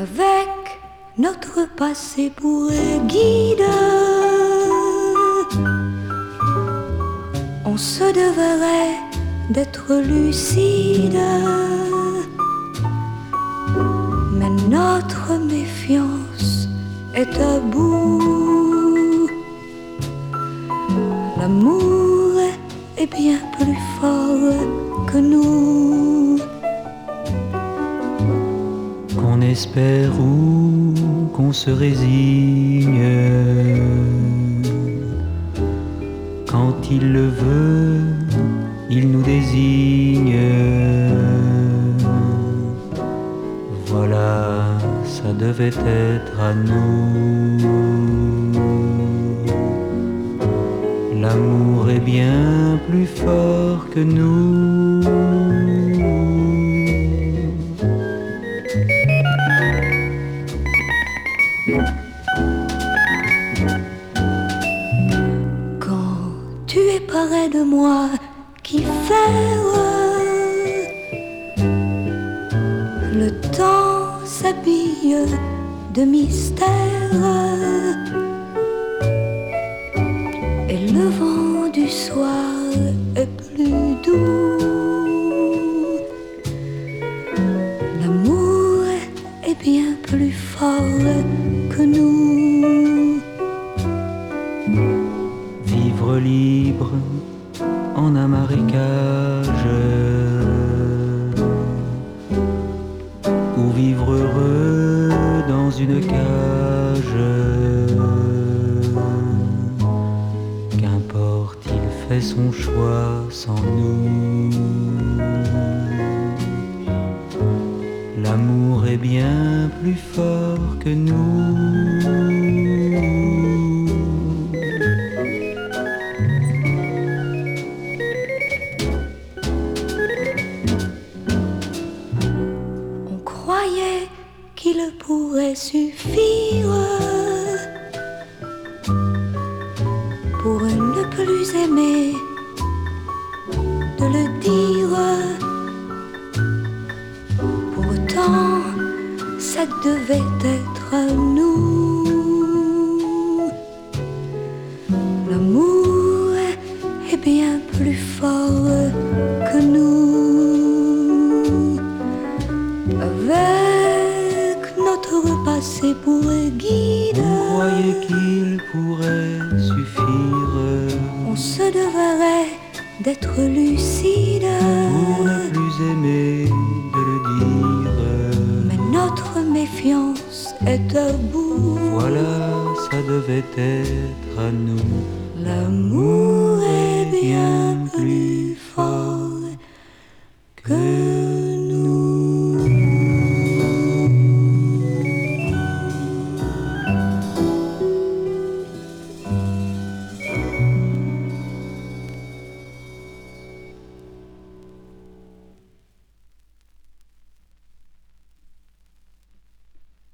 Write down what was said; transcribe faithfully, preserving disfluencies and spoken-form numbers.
avec notre passé pour guide, on se devrait d'être lucide, mais notre méfiance est à bout. L'amour est bien plus fort que nous. Qu'on espère ou qu'on se résigne, quand il le veut, il nous désigne. Voilà, ça devait être à nous. L'amour est bien plus fort que nous. Quand tu es près de moi, qui faire le temps s'habille de mystère et le vent du soir est plus doux. L'amour est bien plus fort que nous. Vivre libre en un marécage, ou vivre heureux dans une cage. Qu'importe, il fait son choix sans nous. L'amour est bien plus fort que nous. Qu'il pourrait suffire pour ne plus aimer, de le dire. Pourtant, ça devait être à nous. L'amour est bien plus fort que nous. Avec notre passé pour guide, vous croyez qu'il pourrait suffire? On se devrait d'être lucide pour ne plus aimer, de le dire. Mais notre méfiance est à bout. Voilà, ça devait être à nous. L'amour